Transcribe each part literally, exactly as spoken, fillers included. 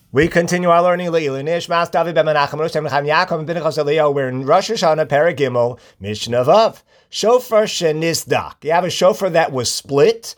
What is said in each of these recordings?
We continue our learning. We're in Rosh Hashanah, Perek Gimel, Mishnah Vav. Shofar shenisdak. You have a shofar that was split,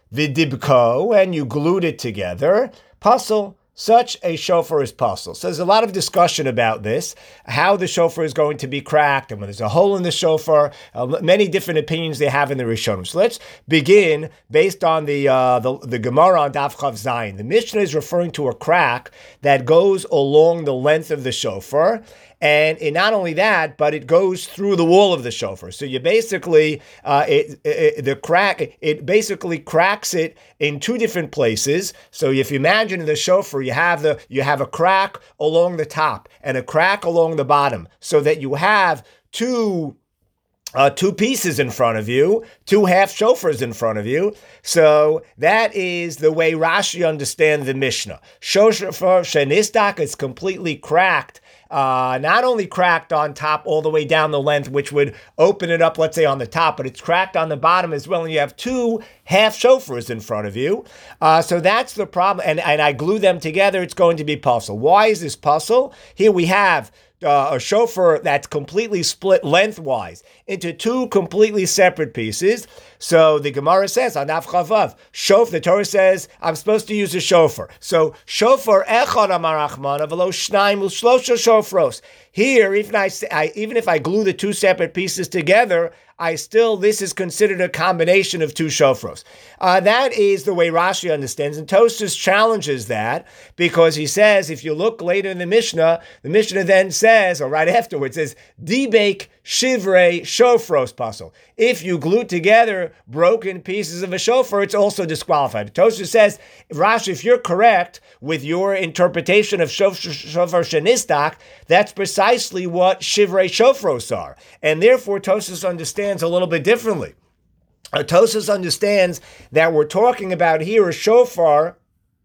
vidibko, and you glued it together. Pasul. Such a shofar is pasul. So there's a lot of discussion about this, how the shofar is going to be cracked, and when there's a hole in the shofar, uh, many different opinions they have in the Rishonim. So let's begin based on the uh, the, the Gemara on Daf Chav Zayin. The Mishnah is referring to a crack that goes along the length of the shofar. And it, not only that, but it goes through the wall of the shofar. So you basically, uh, it, it, the crack, it basically cracks it in two different places. So if you imagine in the shofar, you have the you have a crack along the top and a crack along the bottom, so that you have two Uh, two pieces in front of you, two half shofars in front of you. So that is the way Rashi understands the Mishnah. Shofar shenisdak is completely cracked, uh, not only cracked on top all the way down the length, which would open it up, let's say, on the top, but it's cracked on the bottom as well, and you have two half shofars in front of you. Uh, so that's the problem, and, and I glue them together, it's going to be pasul. Why is this pasul? Here we have Uh, a shofar that's completely split lengthwise into two completely separate pieces. So the Gemara says on Daf Chavav, shofar. The Torah says I'm supposed to use a shofar. So shofar echad amar Rachmana v'lo shnaim u'shlosha shofros. Here, even I, I even if I glue the two separate pieces together, I still, this is considered a combination of two shofros. Uh, that is the way Rashi understands, and Tosfos challenges that, because he says, if you look later in the Mishnah, the Mishnah then says, or right afterwards, says, dibek shivrei shofros pasul. If you glue together broken pieces of a shofar, it's also disqualified. Tosfos says, Rashi, if you're correct with your interpretation of shofar shenisdak, that's precisely what shivrei shofros are. And therefore, Tosfos understands a little bit differently. Uh, Tosfos understands that we're talking about here a shofar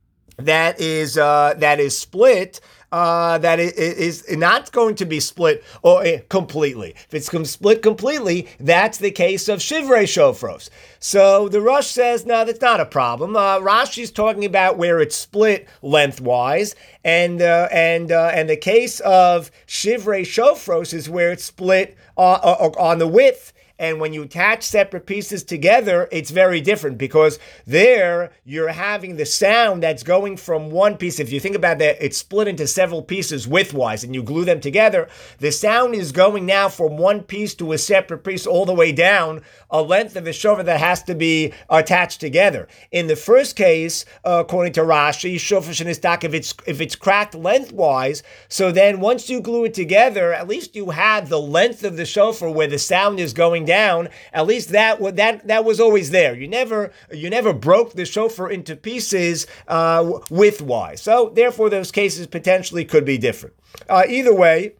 that is uh, that is split, uh, that is, is not going to be split or uh, completely. If it's com- split completely, that's the case of shivrei shofros. So the Rosh says, no, that's not a problem. Uh, Rashi's talking about where it's split lengthwise, and uh, and uh, and the case of shivrei shofros is where it's split uh, uh, on the width. And when you attach separate pieces together, it's very different, because there you're having the sound that's going from one piece. If you think about that, it's split into several pieces widthwise, and you glue them together. The sound is going now from one piece to a separate piece all the way down a length of the shofar that has to be attached together. In the first case, uh, according to Rashi, shofar shenisdak, if it's if it's cracked lengthwise, so then once you glue it together, at least you have the length of the shofar where the sound is going down. At least that that that was always there. You never you never broke the shofar into pieces uh, widthwise. So therefore, those cases potentially could be different. Uh, either way.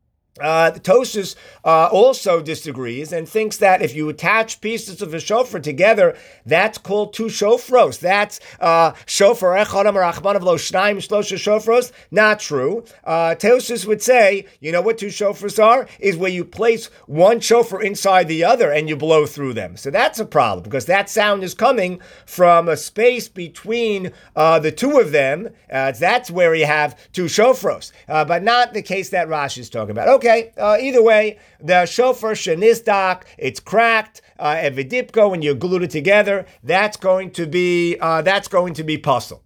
Uh, Tosfos uh, also disagrees and thinks that if you attach pieces of a shofar together, that's called two shofros. That's uh, shofar echad amar Rachmana v'lo shnaim shlosha shofros. Not true. Uh, Tosfos would say, you know what two shofars are? Is where you place one shofar inside the other and you blow through them. So that's a problem, because that sound is coming from a space between uh, the two of them. Uh, that's where you have two shofros, uh, but not the case that Rashi is talking about. Okay. Okay, uh, either way, the shofar shenisdak, it's cracked, uh, evidipko, when you glue it together, that's going to be uh, that's going to be pasul.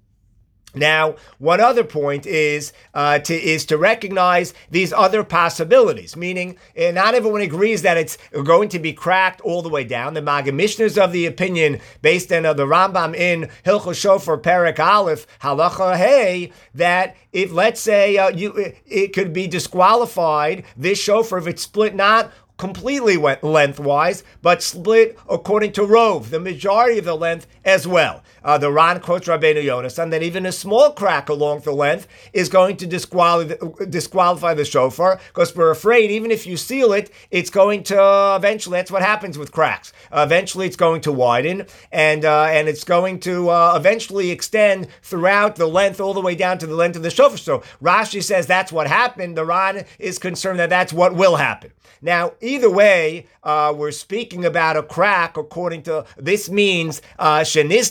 Now, one other point is uh, to is to recognize these other possibilities, meaning uh, not everyone agrees that it's going to be cracked all the way down. The Maggid Mishnah is of the opinion, based on uh, the Rambam in Hilchos Shofar Perek Aleph Halacha Hey, that if, let's say, uh, you it, it could be disqualified, this shofar, if it's split not completely lengthwise, but split according to Rove, the majority of the length as well. Uh, the Ran quotes Rabbeinu Yonasan that even a small crack along the length is going to disqualify, disqualify the shofar, because we're afraid even if you seal it, it's going to uh, eventually, that's what happens with cracks. Uh, eventually it's going to widen, and uh, and it's going to uh, eventually extend throughout the length all the way down to the length of the shofar. So Rashi says that's what happened. The Ran is concerned that that's what will happen. Now, either way, uh, we're speaking about a crack according to, this means, uh, shenisdak means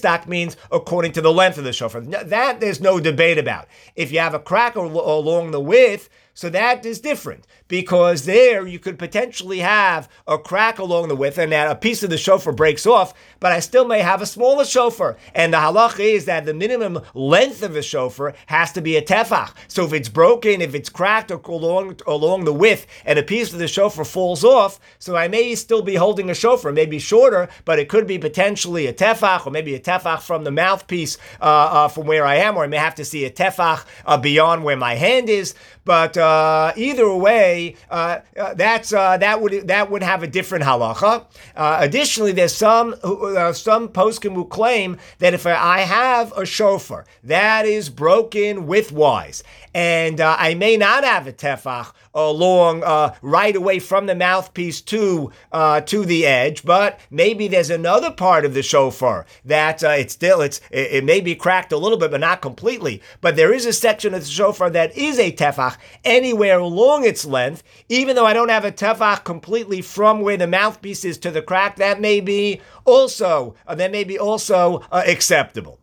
means according to the length of the shofar. That there's no debate about. If you have a crack al- along the width, so that is different, because there you could potentially have a crack along the width and that a piece of the shofar breaks off, but I still may have a smaller shofar. And the halacha is that the minimum length of a shofar has to be a tefach. So if it's broken, if it's cracked along, along the width and a piece of the shofar falls off, so I may still be holding a shofar, maybe shorter, but it could be potentially a tefach, or maybe a tefach from the mouthpiece uh, uh, from where I am, or I may have to see a tefach uh, beyond where my hand is. But uh, either way, uh, uh, that's uh, that would that would have a different halacha. Uh, additionally, there's some uh, some poskim who claim that if I have a shofar that is broken widthwise, and uh, I may not have a tefach along uh, right away from the mouthpiece to uh, to the edge, but maybe there's another part of the shofar that uh, it's still it's it, it may be cracked a little bit, but not completely. But there is a section of the shofar that is a tefach anywhere along its length, even though I don't have a tefach completely from where the mouthpiece is to the crack. That may be also uh, that may be also uh, acceptable.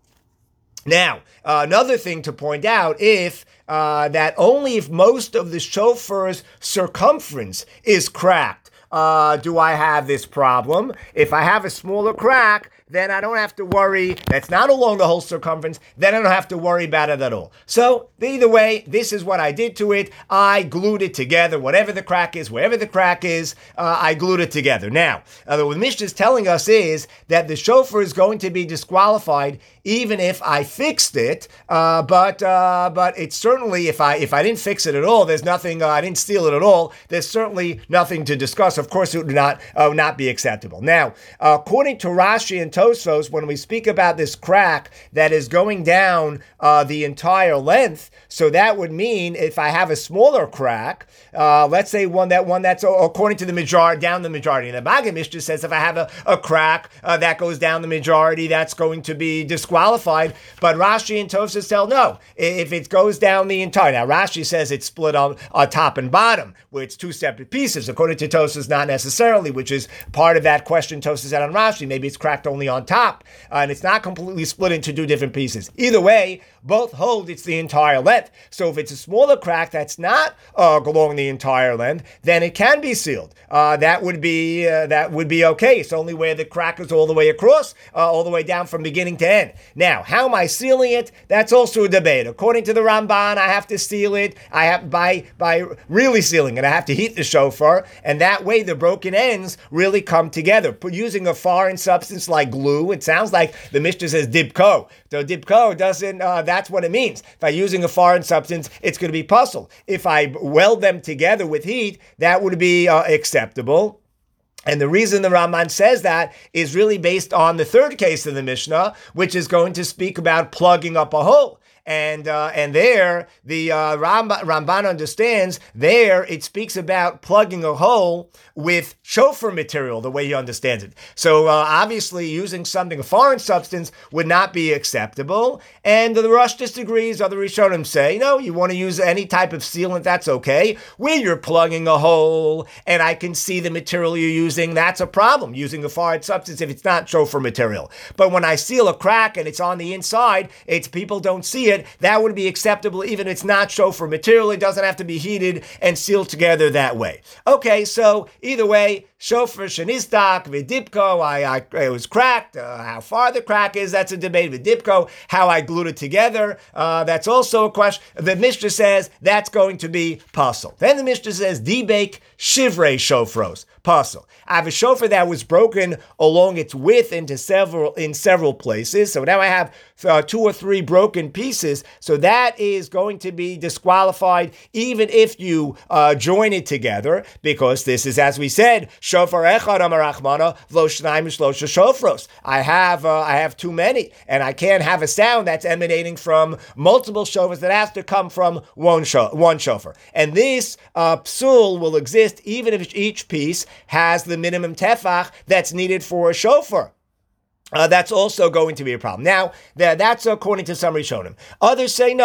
Now, uh, another thing to point out, if uh, that only if most of the shofar's circumference is cracked, uh, do I have this problem. If I have a smaller crack, then I don't have to worry. That's not along the whole circumference. Then I don't have to worry about it at all. So either way, this is what I did to it. I glued it together. Whatever the crack is, wherever the crack is, uh, I glued it together. Now, uh, what the Mishnah is telling us is that the shofar is going to be disqualified even if I fixed it. Uh, but uh, but it's certainly, if I if I didn't fix it at all, there's nothing. Uh, I didn't steal it at all. There's certainly nothing to discuss. Of course, it would not uh, not be acceptable. Now, uh, according to Rashi and Tosfos, when we speak about this crack that is going down uh, the entire length, so that would mean if I have a smaller crack, uh, let's say one that one that's according to the majority, down the majority. And the Maggid Mishnah says if I have a, a crack uh, that goes down the majority, that's going to be disqualified. But Rashi and Tosfos tell no, if it goes down the entire. Now Rashi says it's split on, on top and bottom, where it's two separate pieces. According to Tosfos, not necessarily, which is part of that question Tosfos had on Rashi. Maybe it's cracked only on top, uh, and it's not completely split into two different pieces. Either way, both hold it's the entire length. So if it's a smaller crack that's not uh, along the entire length, then it can be sealed. Uh, that would be uh, that would be okay. It's only where the crack is all the way across, uh, all the way down from beginning to end. Now, how am I sealing it? That's also a debate. According to the Ramban, I have to seal it. I have by by really sealing it. I have to heat the shofar, and that way the broken ends really come together. Using a foreign substance like glue, it sounds like the Mishnah says dibko. So dibko doesn't. Uh, that's what it means. If I'm using a foreign substance, it's going to be puzzle. If I weld them together with heat, that would be uh, acceptable. And the reason the Ramban says that is really based on the third case of the Mishnah, which is going to speak about plugging up a hole. And uh, and there, the uh, Ramban, Ramban understands, there it speaks about plugging a hole with shofar material, the way he understands it. So uh, obviously using something, a foreign substance, would not be acceptable. And the Rosh disagrees. Other Rishonim say, no, you want to use any type of sealant, that's okay. Where you're plugging a hole and I can see the material you're using, that's a problem, using a foreign substance if it's not shofar material. But when I seal a crack and it's on the inside, it's people don't see it, that would be acceptable even if it's not shofar material. It doesn't have to be heated and sealed together that way. Okay, so either way, shofar shenistak v'dipko, I, I it was cracked. Uh, how far the crack is, that's a debate. V'dipko, how I glued it together, uh, that's also a question. The Mishnah says that's going to be pasul. Then the Mishnah says dibek shivrei shofros, pasul. I have a shofar that was broken along its width into several in several places. So now I have uh, two or three broken pieces. So that is going to be disqualified even if you uh, join it together, because this is, as we said, shofar echad amar Rachmana v'lo shnayim shlosha shofros. I have uh, I have too many, and I can't have a sound that's emanating from multiple shofars. That has to come from one sho- one shofar. And this uh, psul will exist even if each piece has the minimum tefach that's needed for a shofar. Uh, that's also going to be a problem. Now, th- that's according to some Rishonim. Others say no.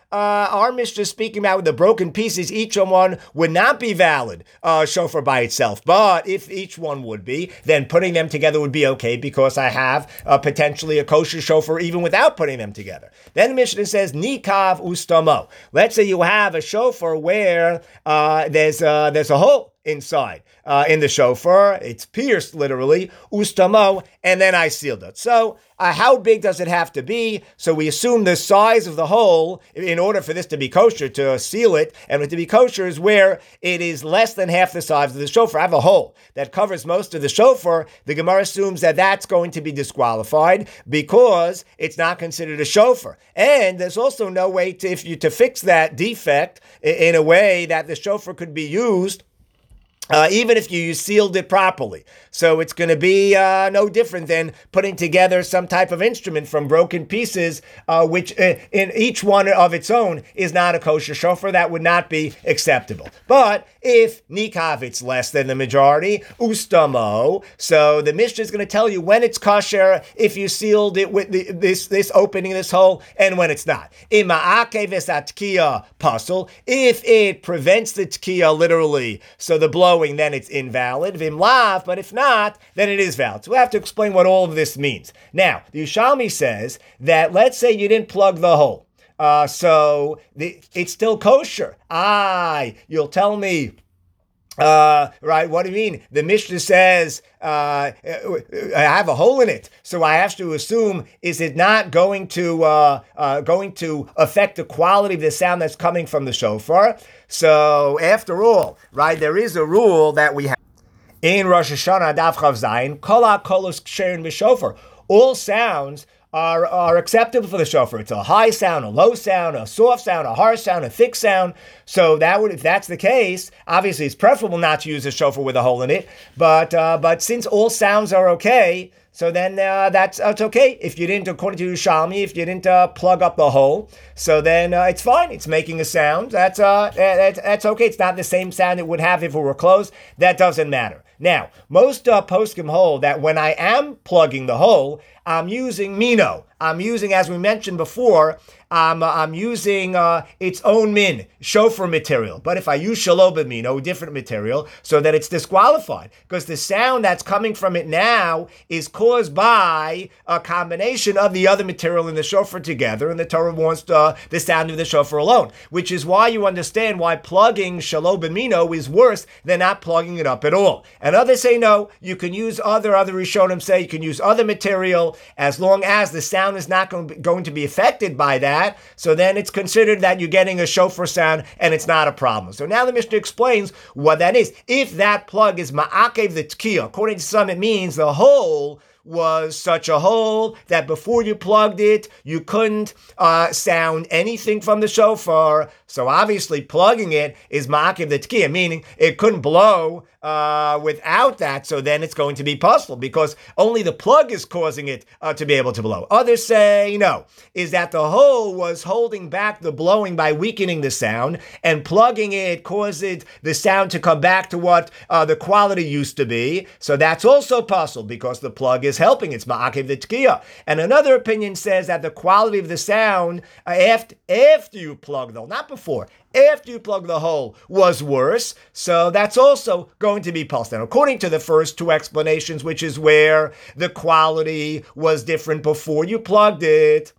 uh, our Mishnah is speaking about with the broken pieces, each one would not be valid uh, shofar by itself. But if each one would be, then putting them together would be okay because I have uh, potentially a kosher shofar even without putting them together. Then the Mishnah says, Nikav ustamo. Let's say you have a shofar where uh, there's, uh, there's a hole inside uh, in the shofar. It's pierced literally, ustamo, and then I sealed it. So uh, how big does it have to be? So we assume the size of the hole in order for this to be kosher, to seal it, and to be kosher is where it is less than half the size of the shofar. I have a hole that covers most of the shofar. The Gemara assumes that that's going to be disqualified because it's not considered a shofar. And there's also no way to, if you, to fix that defect in a way that the shofar could be used Uh, even if you sealed it properly. So it's going to be uh, no different than putting together some type of instrument from broken pieces, uh, which uh, in each one of its own is not a kosher shofar. That would not be acceptable. But if nikav, it's less than the majority, ustamo, so the Mishnah is going to tell you when it's kosher, if you sealed it with the, this this opening, this hole, and when it's not. Ima'akev esatkiya pasul, if it prevents the tkiya literally, so the blow, then it's invalid. Vim lav, but if not, then it is valid. So we have to explain what all of this means. Now, the Yerushalmi says that let's say you didn't plug the hole. Uh, so the, it's still kosher. Ah, you'll tell me, Uh, right, what do you mean? The Mishnah says, uh, I have a hole in it. So I have to assume, is it not going to, uh, uh, going to affect the quality of the sound that's coming from the shofar? So after all, right, there is a rule that we have in Rosh Hashanah, Daf Chav Zayin, Kol HaKolos Ksherin B'Shofar. All sounds Are, are acceptable for the shofar. It's a high sound, a low sound, a soft sound, a harsh sound, a thick sound. So that would, if that's the case, obviously it's preferable not to use a shofar with a hole in it. But uh, but since all sounds are okay, so then uh, that's that's okay. If you didn't, according to Yerushalmi, if you didn't uh, plug up the hole, so then uh, it's fine. It's making a sound. That's uh that's, that's okay. It's not the same sound it would have if it were closed. That doesn't matter. Now, most uh, poskim hold that when I am plugging the hole, I'm using mino. I'm using, as we mentioned before, um, I'm using uh, its own min, shofar material. But if I use shelo b'mino, different material, so that it's disqualified. Because the sound that's coming from it now is caused by a combination of the other material in the shofar together, and the Torah wants uh, the sound of the shofar alone. Which is why you understand why plugging shelo b'mino is worse than not plugging it up at all. And others say no, you can use other, other Rishonim say you can use other material as long as the sound is not going to be affected by that. So then it's considered that you're getting a shofar sound and it's not a problem. So now the Mishnah explains what that is. If that plug is ma'akev the tkiya, according to some it means the hole was such a hole that before you plugged it, you couldn't uh, sound anything from the shofar. So obviously plugging it is ma'akev the tkiya, meaning it couldn't blow uh, without that. So then it's going to be possible because only the plug is causing it uh, to be able to blow. Others say no, is that the hole was holding back the blowing by weakening the sound, and plugging it caused it, the sound to come back to what uh, the quality used to be. So that's also possible because the plug is helping. It's ma'akev the tkiya. And another opinion says that the quality of the sound uh, after, after you plug though, not before, after you plug the hole was worse. So that's also going to be pulsed. And according to the first two explanations, which is where the quality was different before you plugged it,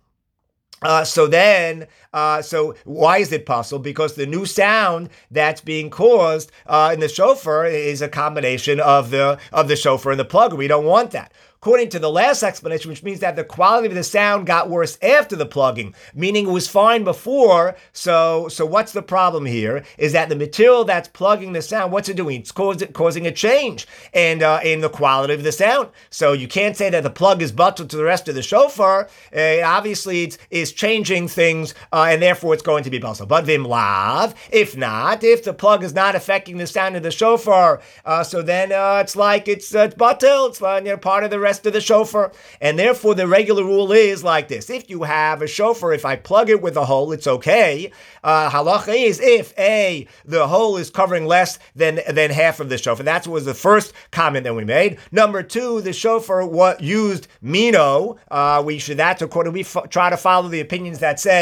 Uh, so then, uh, so why is it possible? Because the new sound that's being caused uh, in the shofar is a combination of the of the shofar and the plug. We don't want that. According to the last explanation, which means that the quality of the sound got worse after the plugging, meaning it was fine before. So, so what's the problem here? Is that the material that's plugging the sound, what's it doing? It's causing, causing a change and uh, in the quality of the sound. So you can't say that the plug is buttled to the rest of the shofar. Uh, obviously, it's is changing things, uh, and therefore it's going to be possible. But vim lav, if not, if the plug is not affecting the sound of the shofar, uh, so then uh, it's like it's uh, buttled. It's uh, you know, part of the rest of the shofar, and therefore the regular rule is like this: if you have a shofar, if I plug it with a hole, it's okay. Uh, halacha is if a the hole is covering less than than half of the shofar. That was the first comment that we made. Number two, the shofar what used mino. Uh, we should that's according we f- try to follow the opinions that say that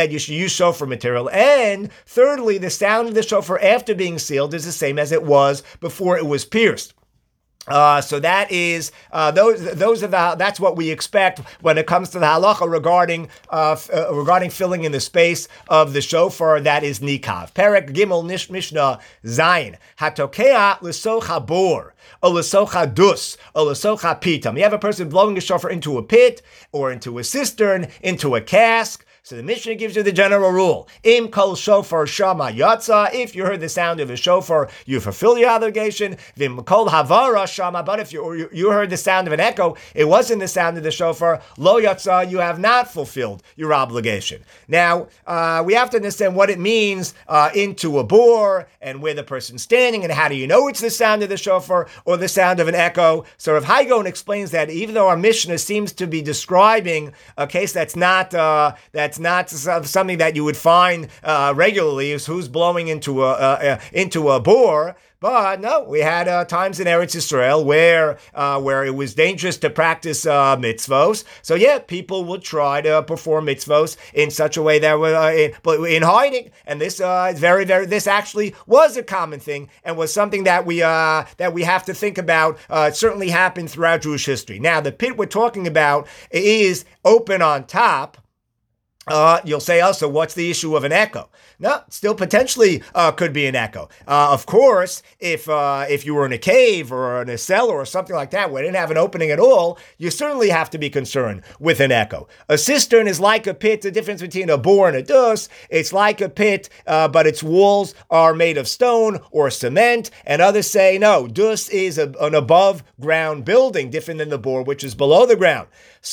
that you should use shofar material. And thirdly, the sound of the shofar after being sealed is the same as it was before it was pierced. Uh, so that is uh, those. Those are the. That's what we expect when it comes to the halacha regarding uh, f- uh, regarding filling in the space of the shofar. That is nikav. Perek Gimel Nish Mishnah Zayin Hatokea l'socha bor, or l'socha dus, or l'socha pitam. You have a person blowing a shofar into a pit, or into a cistern, into a cask. So the Mishnah gives you the general rule. Im kol shofar shama yatsa. If you heard the sound of a shofar, you fulfill your obligation. Vim kol havara shama. But if you, you heard the sound of an echo, it wasn't the sound of the shofar, lo yatsa, you have not fulfilled your obligation. Now, uh, we have to understand what it means uh, into a bore, and where the person's standing, and how do you know it's the sound of the shofar or the sound of an echo. So Rav Haigon explains that even though our Mishnah seems to be describing a case that's not uh, that's not something that you would find uh, regularly, is who's blowing into a uh, into a bore. But no, we had uh, times in Eretz Yisrael where uh, where it was dangerous to practice uh, mitzvos. So yeah, people would try to perform mitzvos in such a way that were uh, in, but in hiding. And this uh, is very, very. This actually was a common thing, and was something that we uh, that we have to think about. Uh, it certainly happened throughout Jewish history. Now, the pit we're talking about is open on top. Uh, you'll say also, what's the issue of an echo? No, still potentially uh, could be an echo. Uh, of course, if uh, if you were in a cave or in a cellar or something like that where it didn't have an opening at all, you certainly have to be concerned with an echo. A cistern is like a pit. The difference between a bore and a dus, it's like a pit, uh, but its walls are made of stone or cement. And others say, no, dus is a, an above ground building, different than the bore, which is below the ground.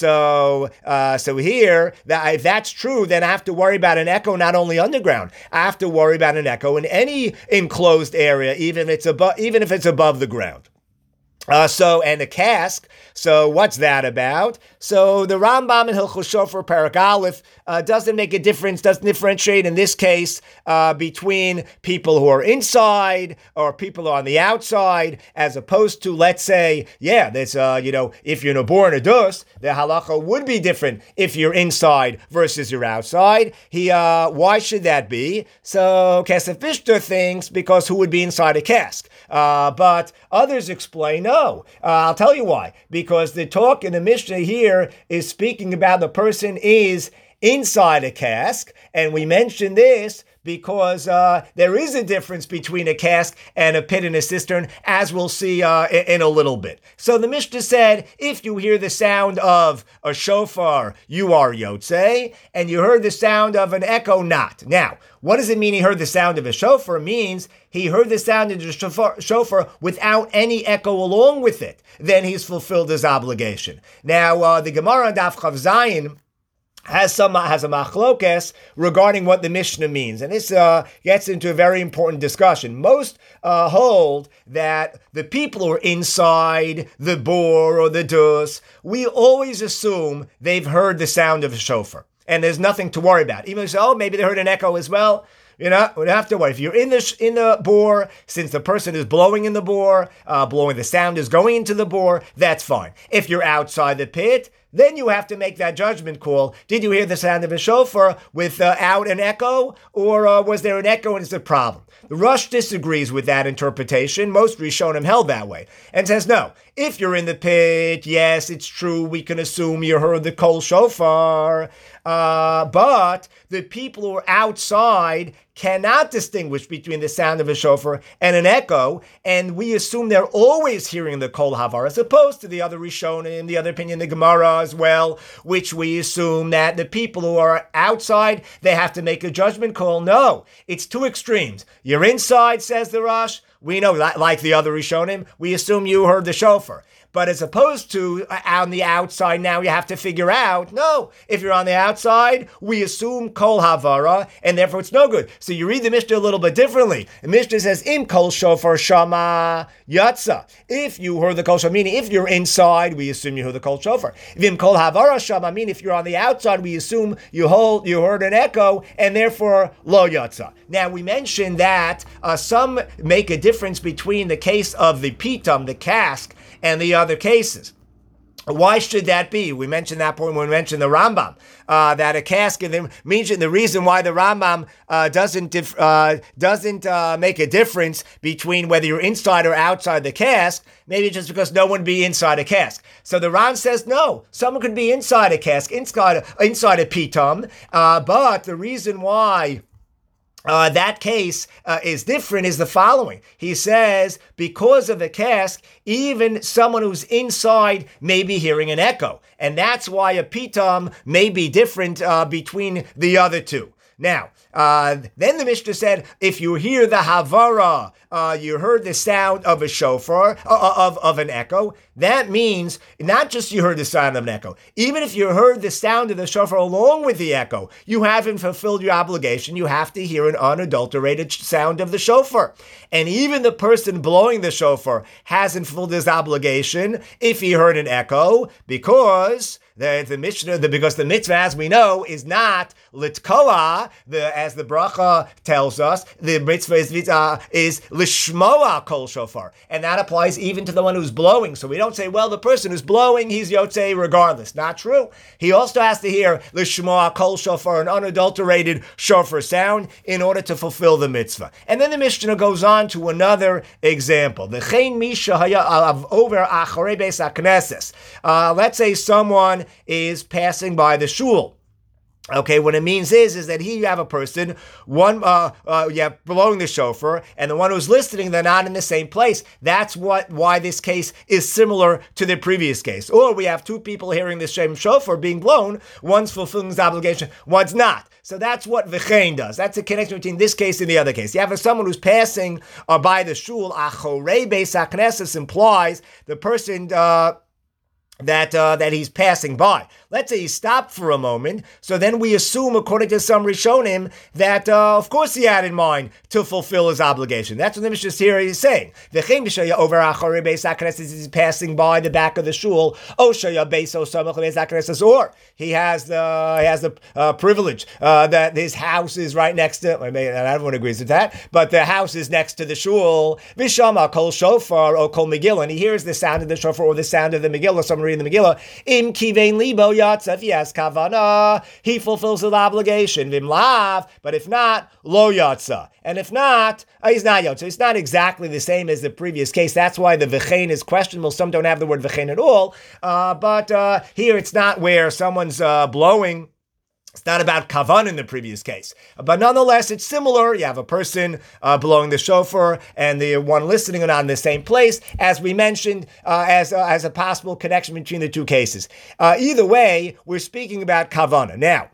So, uh, so here, that if that's true, then I have to worry about an echo not only underground. I have to worry about an echo in any enclosed area, even if it's above, even if it's above the ground. Uh, so, and the cask, so what's that about? So the Rambam in Hilchos Shofar Perek Aleph uh, doesn't make a difference, doesn't differentiate in this case uh, between people who are inside or people who are on the outside, as opposed to, let's say, yeah, there's, uh, you know, if you're in a bor and a dus, the halacha would be different if you're inside versus you're outside. He, uh, why should that be? So Kesef Bishter thinks because who would be inside a cask? Uh, but others explain, no. Uh, I'll tell you why. Because the talk in the Mishnah here is speaking about the person is inside a cask, and we mentioned this because uh, there is a difference between a cask and a pit and a cistern, as we'll see uh, in, in a little bit. So the Mishnah said, if you hear the sound of a shofar, you are yotze, and you heard the sound of an echo, not. Now, what does it mean he heard the sound of a shofar? It means he heard the sound of the shofar, shofar without any echo along with it. Then he's fulfilled his obligation. Now, uh, the Gemara on Daf Chav Zayin has some has a machlokes regarding what the Mishnah means, and this uh, gets into a very important discussion. Most uh, hold that the people who are inside the bor or the dus, we always assume they've heard the sound of a shofar, and there's nothing to worry about. Even if you say, oh, maybe they heard an echo as well. You know, we don't have to worry. If you're in the in the bore, since the person is blowing in the bore, uh, blowing the sound is going into the bore, that's fine. If you're outside the pit, then you have to make that judgment call. Did you hear the sound of a shofar without uh, an echo, or uh, was there an echo and it's a problem? The Rush disagrees with that interpretation. Most Rishonim held that way and says, no, if you're in the pit, yes, it's true, we can assume you heard the kol shofar, uh, but the people who are outside cannot distinguish between the sound of a shofar and an echo, and we assume they're always hearing the kol havar, as opposed to the other Rishonim, the other opinion, the Gemara as well, which we assume that the people who are outside, they have to make a judgment call. No, it's two extremes. You're inside, says the Rosh. We know, like the other Rishonim, we assume you heard the shofar. But as opposed to on the outside, now you have to figure out, no, if you're on the outside, we assume kol havara, and therefore it's no good. So you read the Mishnah a little bit differently. The Mishnah says, im kol shofar shama yatsa. If you heard the kol shofar, meaning if you're inside, we assume you heard the kol shofar. Im kol havara shama, meaning if you're on the outside, we assume you hold, you heard an echo, and therefore lo yatsa. Now we mentioned that uh, some make a difference between the case of the pitam, the cask, and the other cases. Why should that be? We mentioned that point when we mentioned the Rambam, uh, that a cask, the, the reason why the Rambam uh, doesn't dif- uh, doesn't uh, make a difference between whether you're inside or outside the cask, maybe just because no one would be inside a cask. So the Ran says, no, someone could be inside a cask, inside, inside a pitam, uh, but the reason why Uh, that case uh, is different is the following. He says, because of the cask, even someone who's inside may be hearing an echo. And that's why a pitam may be different uh, between the other two. Now, uh, then the Mishnah said, if you hear the havara, uh, you heard the sound of a shofar, uh, of, of an echo, that means not just you heard the sound of an echo, even if you heard the sound of the shofar along with the echo, you haven't fulfilled your obligation. You have to hear an unadulterated sound of the shofar. And even the person blowing the shofar hasn't fulfilled his obligation if he heard an echo, because the, the Mishnah, the, because the mitzvah, as we know, is not litkoa, the, as the bracha tells us, the mitzvah is, uh, is lishmoa kol shofar. And that applies even to the one who's blowing. So we don't say, well, the person who's blowing, he's yotzei regardless. Not true. He also has to hear lishmoa kol shofar, an unadulterated shofar sound, in order to fulfill the mitzvah. And then the Mishnah goes on to another example. The chein misha haya over acharei beis hakneses. Let's say someone is passing by the shul. Okay, what it means is, is that here you have a person, one, uh, uh, yeah, blowing the shofar, and the one who's listening, they're not in the same place. That's what, why this case is similar to the previous case. Or we have two people hearing the same shofar being blown, one's fulfilling his obligation, one's not. So that's what v'chein does. That's the connection between this case and the other case. You have someone who's passing uh, by the shul, achorei beis hakneses implies the person, uh, that uh, that he's passing by. Let's say he stopped for a moment, so then we assume, according to some Rishonim, that uh, of course he had in mind to fulfill his obligation. That's what the Mishnah here is saying. The over acharei beis hakneses is passing by the back of the shul, or he has the he has the uh, privilege uh, that his house is right next to. I mean, everyone agrees with that, but the house is next to the shul. Vishama kol shofar or kol megillah, and he hears the sound of the shofar or the sound of the megillah. Someone reading the megillah. Im kivein libo yatsa. If he has kavana, he fulfills his obligation. Vim lav, but if not, lo yatsa. And if not, uh, he's not yotza. It's not exactly the same as the previous case. That's why the v'chein is questionable. Some don't have the word v'chein at all. Uh, but uh, here it's not where someone's uh, blowing. It's not about kavan in the previous case. But nonetheless, it's similar. You have a person uh, blowing the shofar and the one listening are not in the same place, as we mentioned, uh, as, uh, as a possible connection between the two cases. Uh, either way, we're speaking about kavana. Now,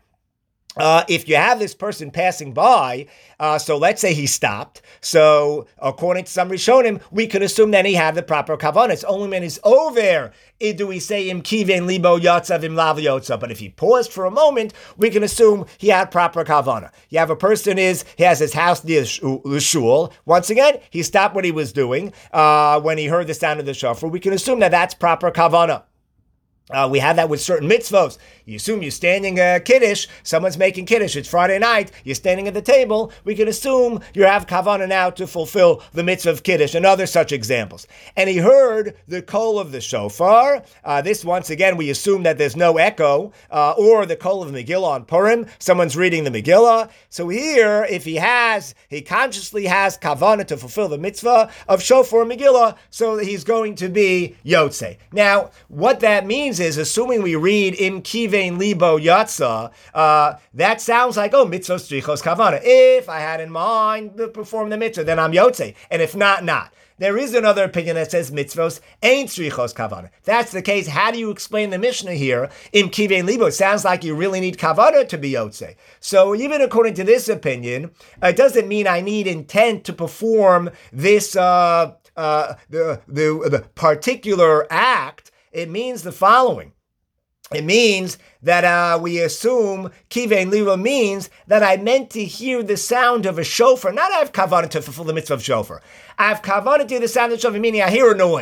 Uh, if you have this person passing by, uh, so let's say he stopped. So according to some Rishonim, we can assume that he had the proper kavanah. It's only when he's over do we say im kiven libo yotza vim lav yotza. But if he paused for a moment, we can assume he had proper kavanah. You have a person is he has his house near the shul. Once again, he stopped what he was doing uh, when he heard the sound of the shofar. We can assume that that's proper kavanah. Uh, we have that with certain mitzvos. You assume you're standing uh, kiddush, someone's making kiddush, it's Friday night, you're standing at the table, we can assume you have kavanah now to fulfill the mitzvah of kiddush, and other such examples. And he heard the kol of the shofar. Uh, this, once again, we assume that there's no echo, uh, or the kol of the Megillah on Purim, someone's reading the Megillah. So here, if he has, he consciously has kavanah to fulfill the mitzvah of shofar and Megillah, so he's going to be yotzei. Now, what that means is, assuming we read im kivein libo yatsa, uh, that sounds like, oh, mitzvah strichos kavana. If I had in mind to perform the mitzvah, then I'm yotzei. And if not, not. There is another opinion that says mitzvos ain't strichos kavana. If that's the case, how do you explain the Mishnah here? Im kivein libo. It sounds like you really need kavana to be yotzei. So even according to this opinion, it doesn't mean I need intent to perform this uh, uh, the, the the particular act. It means the following. It means that uh, we assume kivein libo means that I meant to hear the sound of a shofar. Not I have kavanah to fulfill the mitzvah of shofar. I have kavanah to hear the sound of the shofar, meaning I hear a noise.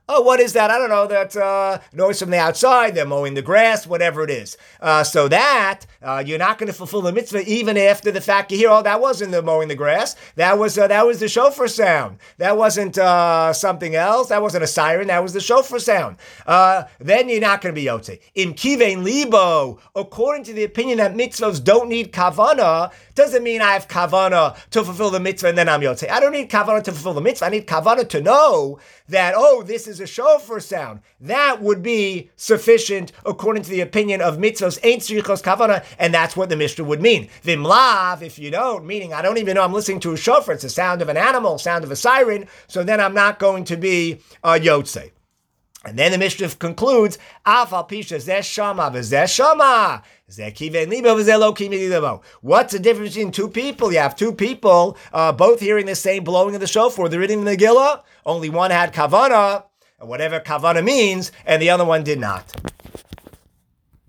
Oh, what is that? I don't know. That's uh, noise from the outside. They're mowing the grass, whatever it is. Uh, so that, uh, you're not going to fulfill the mitzvah even after the fact you hear, oh, that wasn't the mowing the grass. That was uh, that was the shofar sound. That wasn't uh, something else. That wasn't a siren. That was the shofar sound. Uh, then you're not going to be yotze. Im kivein libo, according to the opinion that mitzvahs don't need kavana, doesn't mean I have kavana to fulfill the mitzvah and then I'm yotze. I don't need kavana to fulfill the mitzvah. I need kavana to know that, oh, this is a shofar sound. That would be sufficient according to the opinion of mitzvos ain't tzrichos kavana, and that's what the Mishnah would mean. Vimlav, if you don't, meaning I don't even know I'm listening to a shofar, it's the sound of an animal, sound of a siren, so then I'm not going to be a yotze. And then the Mishnah concludes, Af al pisha zeh shama v'zeh shama. What's the difference between two people? You have two people, uh, both hearing the same blowing of the shofar. They're reading the Megillah. Only one had kavana, whatever kavana means, and the other one did not.